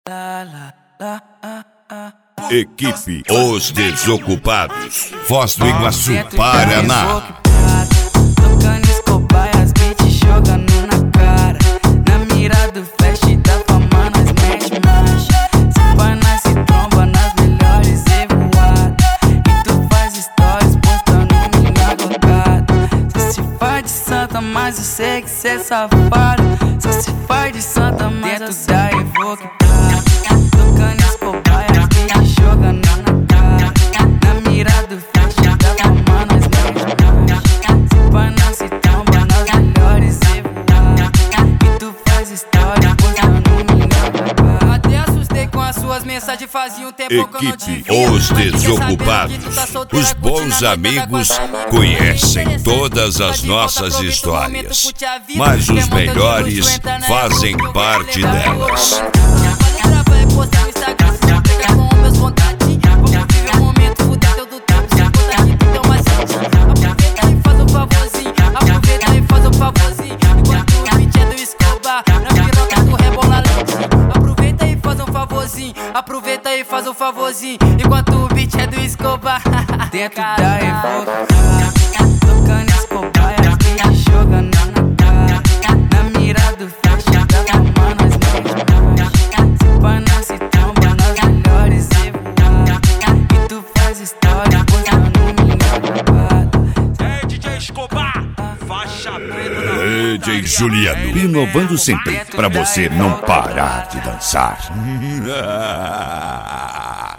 Equipe Os Desocupados, Foz do Iguaçu, Paraná. Tocando Escobar e as beats jogando na cara. Na mira do flash da fama nós mete marcha. Se pá nós se tromba nas melhores revoadas. E tu faz stories postando minha gongada. Só se faz de santa, mas eu sei que cê é safado. Só se faz de santa, mas dentro da Evoque Prata. Tocando Escobar e as beats jogando na cara. Na mira do flash da fama nós mete marcha. Se pá nós se tromba nas melhores revoadas. E tu faz história postando minha gongada. Até assustei com as suas mensagens, fazia um tempo que eu não te Equipe via. Os Desocupados, os bons amigos conhecem todas as nossas histórias, mas os melhores fazem parte delas. Aproveita e faz um favorzinho, enquanto o beat é do Escobar. Dentro da Evoque Prata, tocando Escobar e as beats jogando na cara. Na mira do flash da fama nós mete marcha. Se pá nós se tromba nas melhores revoadas. E tu faz história postando minha gongada. DJ Escobar, faixa preta na DJ Juliano, inovando sempre pra você não parar de dançar.